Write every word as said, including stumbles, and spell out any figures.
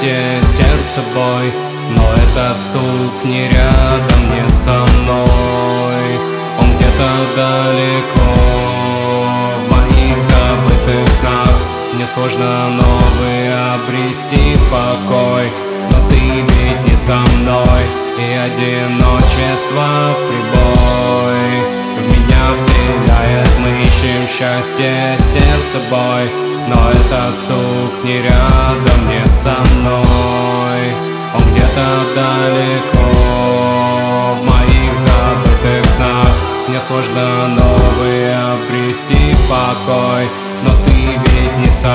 счастье, сердце бой, но этот стук не рядом, не со мной. Он где-то далеко, в моих забытых снах. Мне сложно новый обрести покой, но ты ведь не со мной, и одиночество прибой в меня вселяет. Мы ищем счастье, сердце бой, но этот стук не рядом, не со мной. Он где-то далеко, в моих забытых снах. Мне сложно новый обрести покой, но ты ведь не со